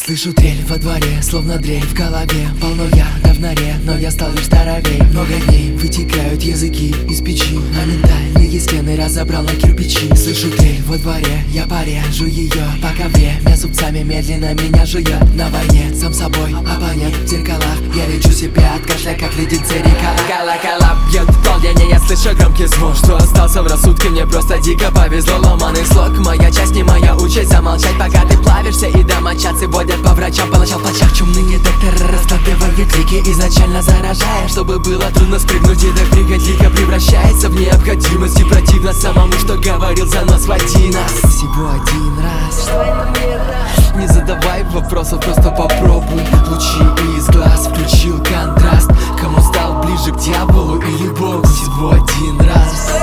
Слышу трель во дворе, словно дрель в голове. Полно яда в норе, но я стал лишь здоровей. Много дней вытекают языки из печи, а ментальные стены разобрал на кирпичи. Слышу трель во дворе, я порежу ее по ковре. Зубцами медленно меня жует. На войне сам собой, оппонент в зеркалах. Я лечу себя от кашля, как леденцы река. Колокола бьет в полдень, я слышу громкий звук. Что остался в рассудке, мне просто дико повезло. Ломаный слог, моя часть не моя участь. Замолчать, пока ты плавишься, и домочадцы водят по врачам. Поначал в плачах чумные докторы раскладывают крики, изначально заражая, чтобы было трудно спрыгнуть. И так дико превращается в необходимость. И противно самому, что говорил за нас в один раз. Всего один раз. Что это мир? Не задавай вопросов, просто попробуй. Лучи из глаз, включил контраст. Кому стал ближе к дьяволу или Богу? Всего один раз.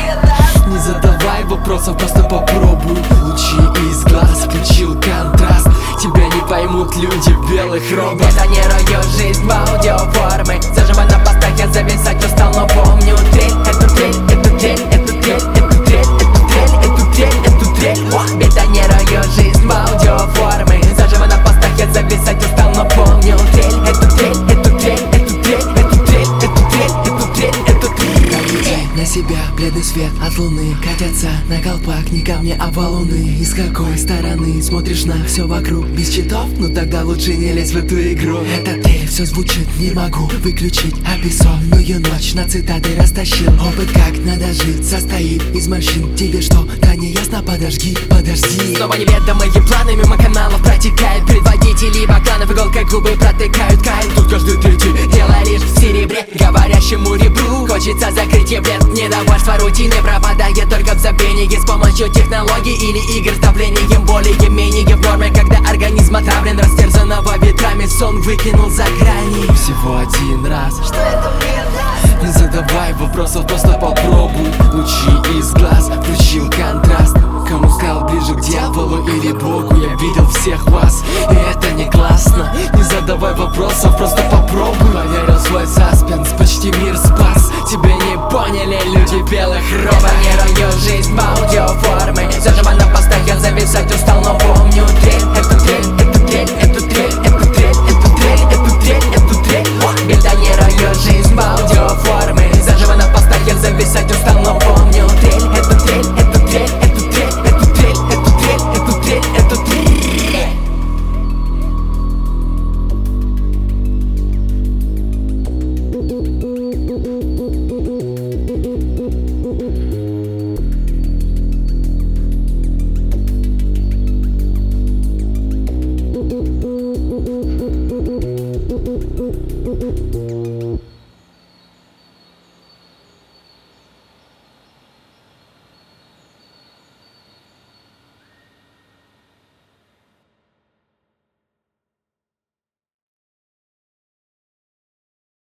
Не задавай вопросов, просто попробуй. Лучи из глаз, включил контраст. Тебя не поймут люди в белых робах. Бетонирую жизнь в аудиоформы. Заживо на постах я зависать устал, но помню трель, эту трель, эту трель, эту трель, эту трель, эту трель, эту трель, эту трель. Бетонирую жизнь в аудиоформы. Заживо на постах я зависать устал, но помню трель, эту трель, эту трель, эту трель, эту трель, эту трель, эту трель, эту трель. На себя бледный свет от луны катятся на колпак, не ко мне, а валуны. И с какой стороны смотришь на все вокруг? Без читов? Ну тогда лучше не лезь в эту игру. Эта трель все звучит, не могу выключить. А бессонную ночь на цитаты растащил. Опыт как надо жить состоит из морщин. Тебе что-то не ясно? Подожди, подожди. Снова неведомые планы мимо каналов протекают. Предводители бакланов иголкой губы протыкают. Кайф, тут каждый третий дело лишь в серебре. Говорящему ребру хочется закрыть еблет. Недовольство рутины пропадает только в забвении. С помощью технологий или игр с давлением более-менее в норме, когда организм отравлен, растерзанного ветрами сон выкинул за грани. Всего один раз. Что это мир? Не задавай вопросов, просто попробуй. Лучи из глаз, включил контраст. Кому стал ближе к дьяволу или Богу? Я видел всех вас, и это не классно. Не задавай вопросов, просто попробуй. Поверил в свой саспенс, почти мир спас. Тебя не поняли люди в белых робах.